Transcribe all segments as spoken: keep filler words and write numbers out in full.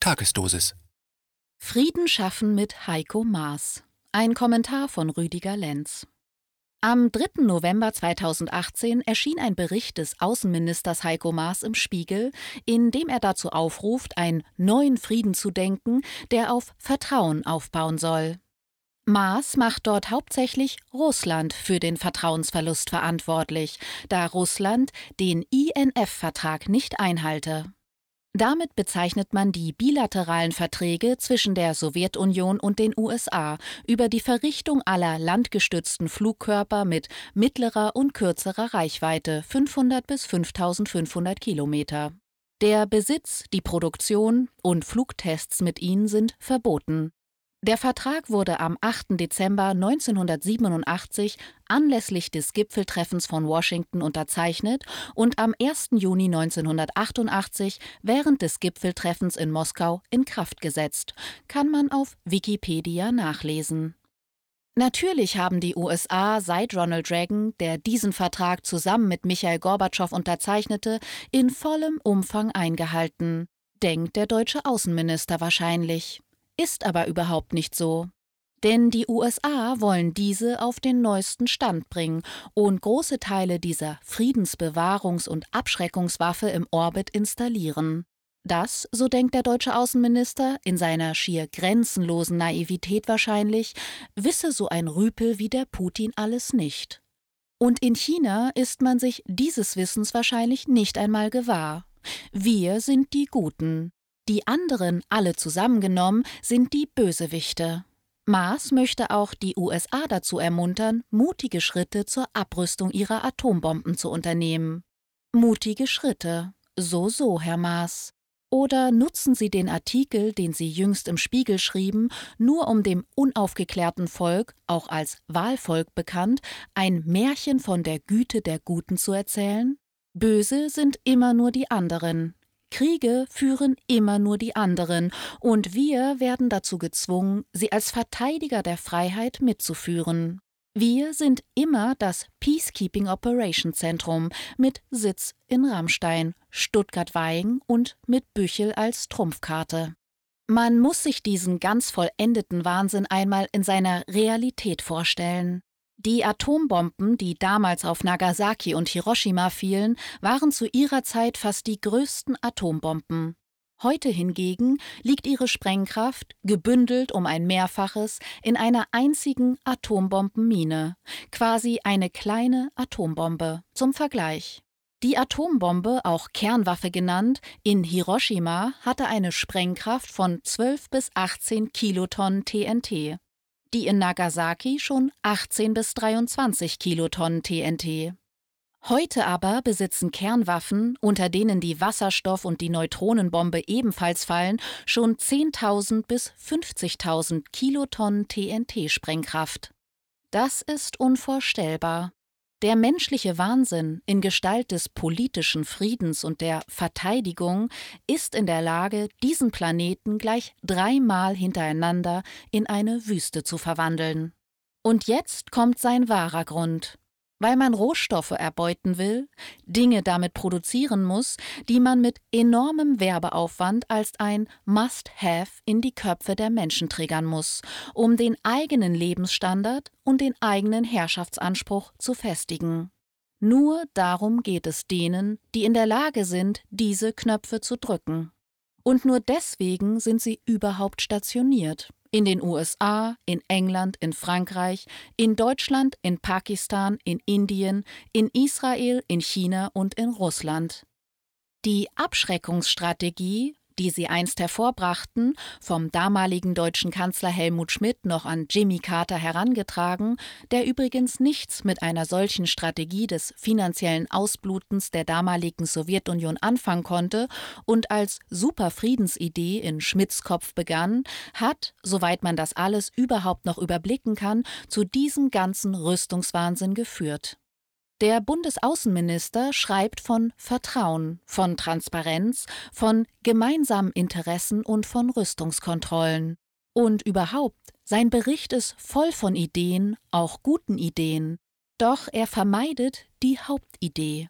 Tagesdosis. Frieden schaffen mit Heiko Maas. Ein Kommentar von Rüdiger Lenz. Am dritten November zweitausendachtzehn erschien ein Bericht des Außenministers Heiko Maas im Spiegel, in dem er dazu aufruft, einen neuen Frieden zu denken, der auf Vertrauen aufbauen soll. Maas macht dort hauptsächlich Russland für den Vertrauensverlust verantwortlich, da Russland den I N F-Vertrag nicht einhalte. Damit bezeichnet man die bilateralen Verträge zwischen der Sowjetunion und den U S A über die Verrichtung aller landgestützten Flugkörper mit mittlerer und kürzerer Reichweite fünfhundert bis fünftausendfünfhundert Kilometer. Der Besitz, die Produktion und Flugtests mit ihnen sind verboten. Der Vertrag wurde am achten Dezember neunzehnhundertsiebenundachtzig anlässlich des Gipfeltreffens von Washington unterzeichnet und am ersten Juni neunzehnhundertachtundachtzig während des Gipfeltreffens in Moskau in Kraft gesetzt, kann man auf Wikipedia nachlesen. Natürlich haben die U S A seit Ronald Reagan, der diesen Vertrag zusammen mit Michail Gorbatschow unterzeichnete, in vollem Umfang eingehalten, denkt der deutsche Außenminister wahrscheinlich. Ist aber überhaupt nicht so. Denn die U S A wollen diese auf den neuesten Stand bringen und große Teile dieser Friedensbewahrungs- und Abschreckungswaffe im Orbit installieren. Das, so denkt der deutsche Außenminister, in seiner schier grenzenlosen Naivität wahrscheinlich, wisse so ein Rüpel wie der Putin alles nicht. Und in China ist man sich dieses Wissens wahrscheinlich nicht einmal gewahr. Wir sind die Guten. Die anderen, alle zusammengenommen, sind die Bösewichte. Maas möchte auch die U S A dazu ermuntern, mutige Schritte zur Abrüstung ihrer Atombomben zu unternehmen. Mutige Schritte. So, so, Herr Maas. Oder nutzen Sie den Artikel, den Sie jüngst im Spiegel schrieben, nur um dem unaufgeklärten Volk, auch als Wahlvolk bekannt, ein Märchen von der Güte der Guten zu erzählen? Böse sind immer nur die anderen. Kriege führen immer nur die anderen, und wir werden dazu gezwungen, sie als Verteidiger der Freiheit mitzuführen. Wir sind immer das Peacekeeping Operation Zentrum mit Sitz in Ramstein, Stuttgart-Vaihingen und mit Büchel als Trumpfkarte. Man muss sich diesen ganz vollendeten Wahnsinn einmal in seiner Realität vorstellen. Die Atombomben, die damals auf Nagasaki und Hiroshima fielen, waren zu ihrer Zeit fast die größten Atombomben. Heute hingegen liegt ihre Sprengkraft, gebündelt um ein Mehrfaches, in einer einzigen Atombombenmine, quasi eine kleine Atombombe. Zum Vergleich. Die Atombombe, auch Kernwaffe genannt, in Hiroshima hatte eine Sprengkraft von zwölf bis achtzehn Kilotonnen T N T. Die in Nagasaki schon achtzehn bis dreiundzwanzig Kilotonnen T N T. Heute aber besitzen Kernwaffen, unter denen die Wasserstoff- und die Neutronenbombe ebenfalls fallen, schon zehntausend bis fünfzigtausend Kilotonnen T N T-Sprengkraft. Das ist unvorstellbar. Der menschliche Wahnsinn in Gestalt des politischen Friedens und der Verteidigung ist in der Lage, diesen Planeten gleich dreimal hintereinander in eine Wüste zu verwandeln. Und jetzt kommt sein wahrer Grund. Weil man Rohstoffe erbeuten will, Dinge damit produzieren muss, die man mit enormem Werbeaufwand als ein Must-Have in die Köpfe der Menschen triggern muss, um den eigenen Lebensstandard und den eigenen Herrschaftsanspruch zu festigen. Nur darum geht es denen, die in der Lage sind, diese Knöpfe zu drücken. Und nur deswegen sind sie überhaupt stationiert. In den U S A, in England, in Frankreich, in Deutschland, in Pakistan, in Indien, in Israel, in China und in Russland. Die Abschreckungsstrategie, die sie einst hervorbrachten, vom damaligen deutschen Kanzler Helmut Schmidt noch an Jimmy Carter herangetragen, der übrigens nichts mit einer solchen Strategie des finanziellen Ausblutens der damaligen Sowjetunion anfangen konnte und als Superfriedensidee in Schmidts Kopf begann, hat, soweit man das alles überhaupt noch überblicken kann, zu diesem ganzen Rüstungswahnsinn geführt. Der Bundesaußenminister schreibt von Vertrauen, von Transparenz, von gemeinsamen Interessen und von Rüstungskontrollen. Und überhaupt, sein Bericht ist voll von Ideen, auch guten Ideen. Doch er vermeidet die Hauptidee.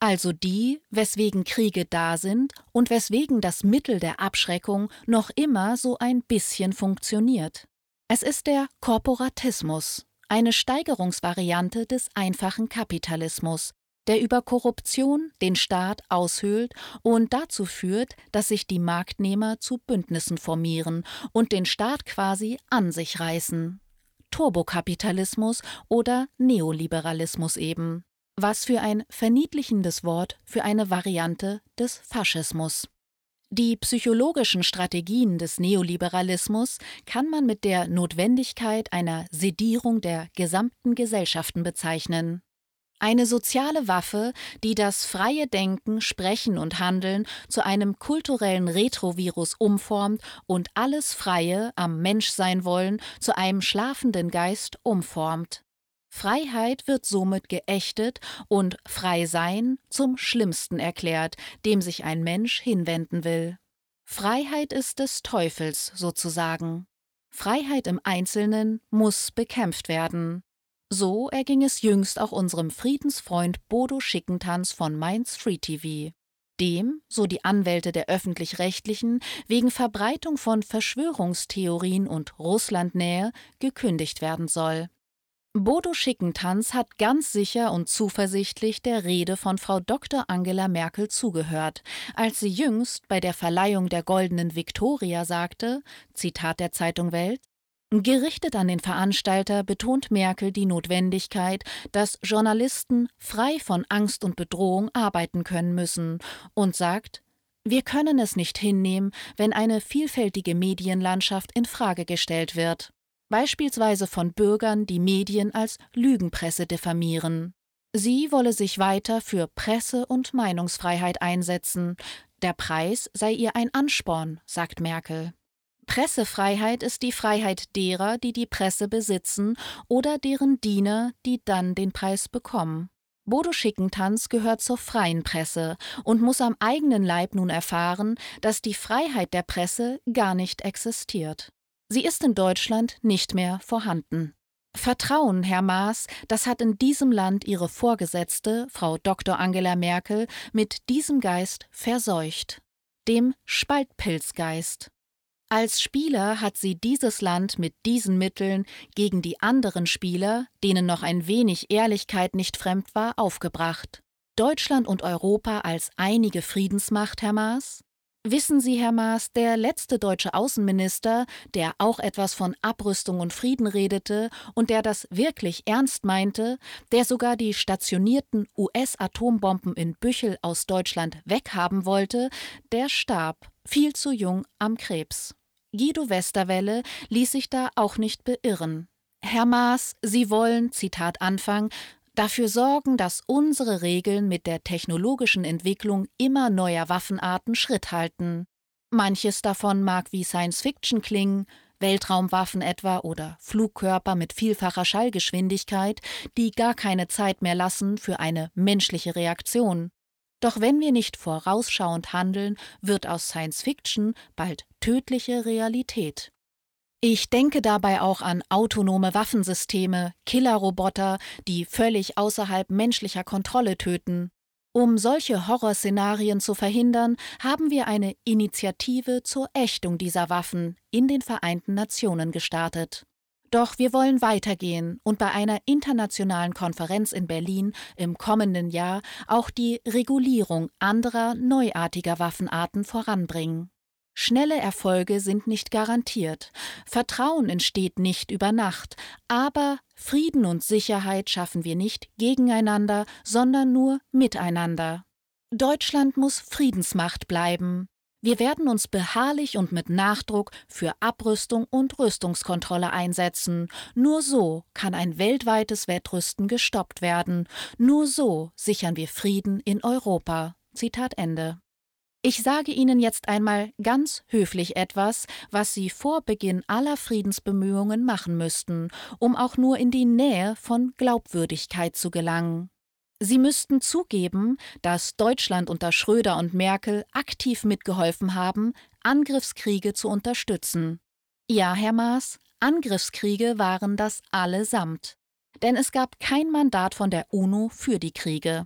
Also die, weswegen Kriege da sind und weswegen das Mittel der Abschreckung noch immer so ein bisschen funktioniert. Es ist der Korporatismus, eine Steigerungsvariante des einfachen Kapitalismus, der über Korruption den Staat aushöhlt und dazu führt, dass sich die Marktnehmer zu Bündnissen formieren und den Staat quasi an sich reißen. Turbokapitalismus oder Neoliberalismus eben. Was für ein verniedlichendes Wort für eine Variante des Faschismus. Die psychologischen Strategien des Neoliberalismus kann man mit der Notwendigkeit einer Sedierung der gesamten Gesellschaften bezeichnen. Eine soziale Waffe, die das freie Denken, Sprechen und Handeln zu einem kulturellen Retrovirus umformt und alles Freie am Menschsein-Wollen zu einem schlafenden Geist umformt. Freiheit wird somit geächtet und Frei-Sein zum Schlimmsten erklärt, dem sich ein Mensch hinwenden will. Freiheit ist des Teufels sozusagen. Freiheit im Einzelnen muss bekämpft werden. So erging es jüngst auch unserem Friedensfreund Bodo Schickentanz von Mainz Free T V. Dem, so die Anwälte der Öffentlich-Rechtlichen, wegen Verbreitung von Verschwörungstheorien und Russlandnähe gekündigt werden soll. Bodo Schickentanz hat ganz sicher und zuversichtlich der Rede von Frau Doktor Angela Merkel zugehört, als sie jüngst bei der Verleihung der Goldenen Viktoria sagte, Zitat der Zeitung Welt: Gerichtet an den Veranstalter betont Merkel die Notwendigkeit, dass Journalisten frei von Angst und Bedrohung arbeiten können müssen und sagt: Wir können es nicht hinnehmen, wenn eine vielfältige Medienlandschaft in Frage gestellt wird. Beispielsweise von Bürgern, die Medien als Lügenpresse diffamieren. Sie wolle sich weiter für Presse- und Meinungsfreiheit einsetzen. Der Preis sei ihr ein Ansporn, sagt Merkel. Pressefreiheit ist die Freiheit derer, die die Presse besitzen oder deren Diener, die dann den Preis bekommen. Bodo Schickentanz gehört zur freien Presse und muss am eigenen Leib nun erfahren, dass die Freiheit der Presse gar nicht existiert. Sie ist in Deutschland nicht mehr vorhanden. Vertrauen, Herr Maas, das hat in diesem Land Ihre Vorgesetzte, Frau Doktor Angela Merkel, mit diesem Geist verseucht. Dem Spaltpilzgeist. Als Spieler hat sie dieses Land mit diesen Mitteln gegen die anderen Spieler, denen noch ein wenig Ehrlichkeit nicht fremd war, aufgebracht. Deutschland und Europa als einige Friedensmacht, Herr Maas? Wissen Sie, Herr Maas, der letzte deutsche Außenminister, der auch etwas von Abrüstung und Frieden redete und der das wirklich ernst meinte, der sogar die stationierten U S-Atombomben in Büchel aus Deutschland weghaben wollte, der starb, viel zu jung, am Krebs. Guido Westerwelle ließ sich da auch nicht beirren. Herr Maas, Sie wollen, Zitat Anfang, dafür sorgen, dass unsere Regeln mit der technologischen Entwicklung immer neuer Waffenarten Schritt halten. Manches davon mag wie Science Fiction klingen, Weltraumwaffen etwa oder Flugkörper mit vielfacher Schallgeschwindigkeit, die gar keine Zeit mehr lassen für eine menschliche Reaktion. Doch wenn wir nicht vorausschauend handeln, wird aus Science Fiction bald tödliche Realität. Ich denke dabei auch an autonome Waffensysteme, Killerroboter, die völlig außerhalb menschlicher Kontrolle töten. Um solche Horrorszenarien zu verhindern, haben wir eine Initiative zur Ächtung dieser Waffen in den Vereinten Nationen gestartet. Doch wir wollen weitergehen und bei einer internationalen Konferenz in Berlin im kommenden Jahr auch die Regulierung anderer neuartiger Waffenarten voranbringen. Schnelle Erfolge sind nicht garantiert, Vertrauen entsteht nicht über Nacht, aber Frieden und Sicherheit schaffen wir nicht gegeneinander, sondern nur miteinander. Deutschland muss Friedensmacht bleiben. Wir werden uns beharrlich und mit Nachdruck für Abrüstung und Rüstungskontrolle einsetzen. Nur so kann ein weltweites Wettrüsten gestoppt werden. Nur so sichern wir Frieden in Europa. Zitat Ende. Ich sage Ihnen jetzt einmal ganz höflich etwas, was Sie vor Beginn aller Friedensbemühungen machen müssten, um auch nur in die Nähe von Glaubwürdigkeit zu gelangen. Sie müssten zugeben, dass Deutschland unter Schröder und Merkel aktiv mitgeholfen haben, Angriffskriege zu unterstützen. Ja, Herr Maas, Angriffskriege waren das allesamt. Denn es gab kein Mandat von der UNO für die Kriege.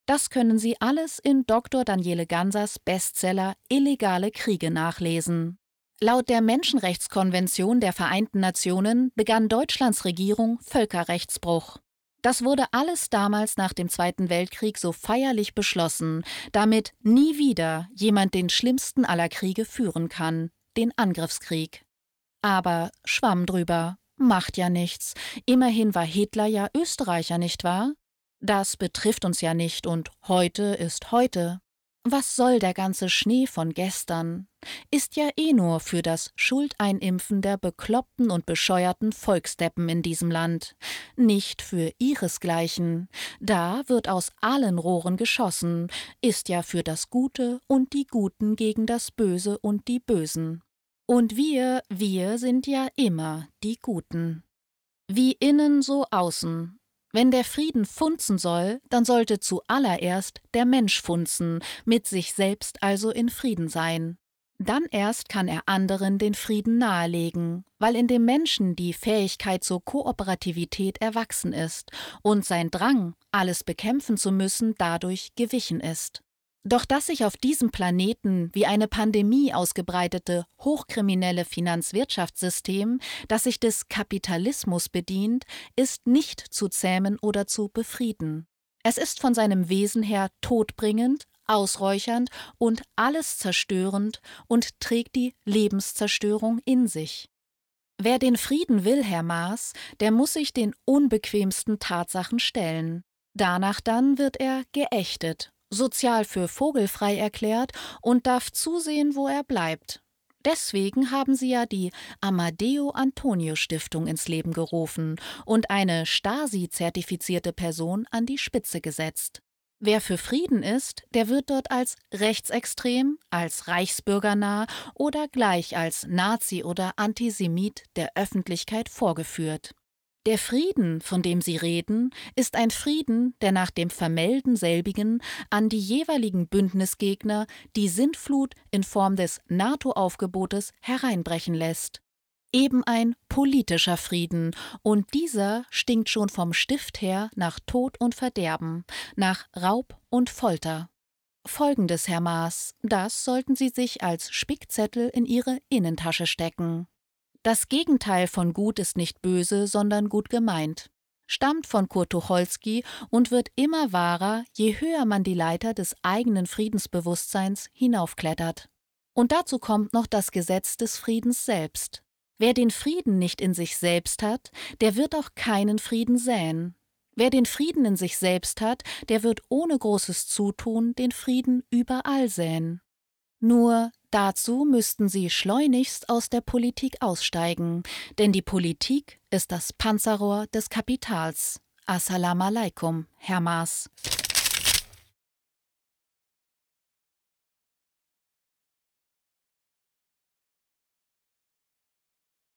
Das können Sie alles in Doktor Daniele Gansers Bestseller Illegale Kriege nachlesen. Laut der Menschenrechtskonvention der Vereinten Nationen begann Deutschlands Regierung Völkerrechtsbruch. Das wurde alles damals nach dem Zweiten Weltkrieg so feierlich beschlossen, damit nie wieder jemand den schlimmsten aller Kriege führen kann, den Angriffskrieg. Aber Schwamm drüber, macht ja nichts. Immerhin war Hitler ja Österreicher, nicht wahr? Das betrifft uns ja nicht und heute ist heute. Was soll der ganze Schnee von gestern? Ist ja eh nur für das Schuldeinimpfen der bekloppten und bescheuerten Volksdeppen in diesem Land. Nicht für ihresgleichen. Da wird aus allen Rohren geschossen, ist ja für das Gute und die Guten gegen das Böse und die Bösen. Und wir, wir sind ja immer die Guten. Wie innen so außen. Wenn der Frieden funzen soll, dann sollte zuallererst der Mensch funzen, mit sich selbst also in Frieden sein. Dann erst kann er anderen den Frieden nahelegen, weil in dem Menschen die Fähigkeit zur Kooperativität erwachsen ist und sein Drang, alles bekämpfen zu müssen, dadurch gewichen ist. Doch das sich auf diesem Planeten wie eine Pandemie ausgebreitete, hochkriminelle Finanzwirtschaftssystem, das sich des Kapitalismus bedient, ist nicht zu zähmen oder zu befrieden. Es ist von seinem Wesen her todbringend, ausräuchernd und alles zerstörend und trägt die Lebenszerstörung in sich. Wer den Frieden will, Herr Maas, der muss sich den unbequemsten Tatsachen stellen. Danach dann wird er geächtet, sozial für vogelfrei erklärt und darf zusehen, wo er bleibt. Deswegen haben sie ja die Amadeo-Antonio-Stiftung ins Leben gerufen und eine Stasi-zertifizierte Person an die Spitze gesetzt. Wer für Frieden ist, der wird dort als rechtsextrem, als reichsbürgernah oder gleich als Nazi oder Antisemit der Öffentlichkeit vorgeführt. Der Frieden, von dem Sie reden, ist ein Frieden, der nach dem Vermelden selbigen an die jeweiligen Bündnisgegner die Sintflut in Form des NATO-Aufgebotes hereinbrechen lässt. Eben ein politischer Frieden, und dieser stinkt schon vom Stift her nach Tod und Verderben, nach Raub und Folter. Folgendes, Herr Maas, das sollten Sie sich als Spickzettel in Ihre Innentasche stecken. Das Gegenteil von gut ist nicht böse, sondern gut gemeint. Stammt von Kurt Tucholsky und wird immer wahrer, je höher man die Leiter des eigenen Friedensbewusstseins hinaufklettert. Und dazu kommt noch das Gesetz des Friedens selbst. Wer den Frieden nicht in sich selbst hat, der wird auch keinen Frieden säen. Wer den Frieden in sich selbst hat, der wird ohne großes Zutun den Frieden überall säen. Nur dazu müssten sie schleunigst aus der Politik aussteigen, denn die Politik ist das Panzerrohr des Kapitals. Assalamu alaikum, Herr Maas.